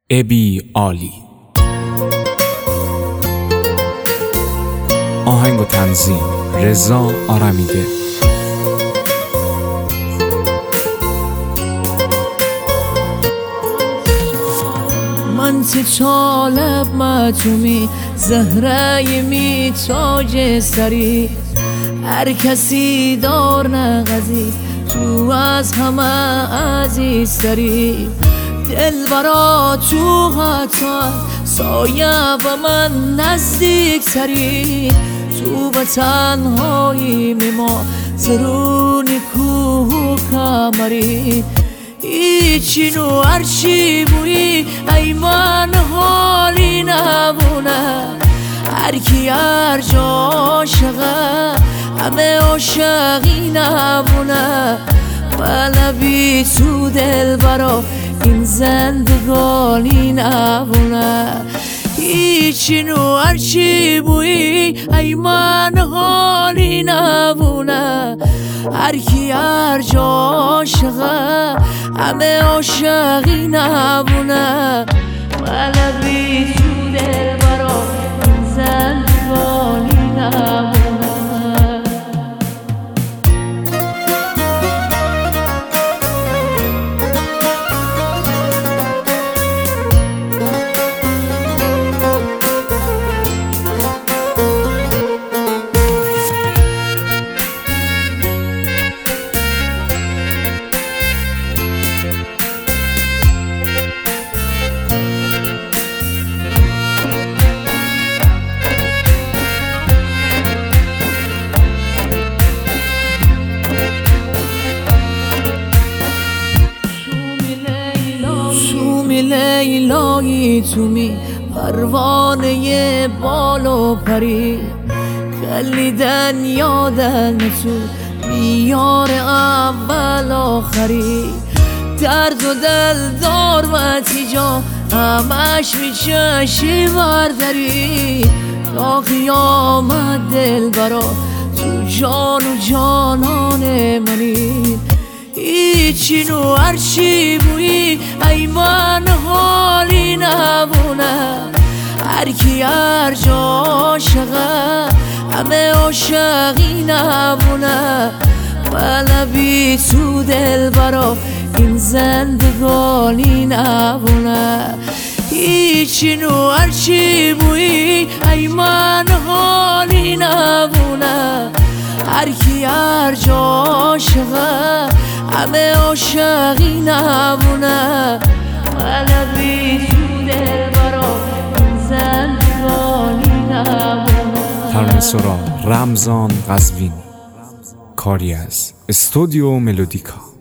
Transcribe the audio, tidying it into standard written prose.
ابی عالی. آهنگ و تنظیم رضا آرمیده. من چالب مجومی زهره می تاج سری، هر کسی دار نغزی تو از همه عزیزتری. دل برا تو حتی سایه و من نزدیک تری، تو به تنهایی میما زرونی کوه و کمری. هیچی نو هرچی بویی ای من حالی نبونه، هرکی هر جا عاشقه همه عاشقی نبونه. بلبی تو دل برا این زندگانی نبونه. هیچی نو هرچی بویی ای من حالی نبونه، هرکی هر جا عاشقه همه عاشقی نبونه. بلبی تو دل برا این زندگانی نبونه. لیلایی تو می پروانه بال و پری، کلیدن یادن تو بیار اول آخری. درد و دل دار و تیجا همش میچشی برداری، تا قیامت دل برا تو جان و جانان منی. هیچی نو هرچی بویی ای من حالی نبونه، هرکی هر جا عاشقه همه عاشقی نبونه. بلبی تو دل برا این زندگانی نبونه. هیچی نو هرچی بویی ای من حالی نبونه، هرکی هر جا عاشقه همه عاشقی نبونه. بلبی تو دل برا این زندگانی نبونه. ترانه سرا رمضان قزوینی، کاری از استودیو ملودیکا.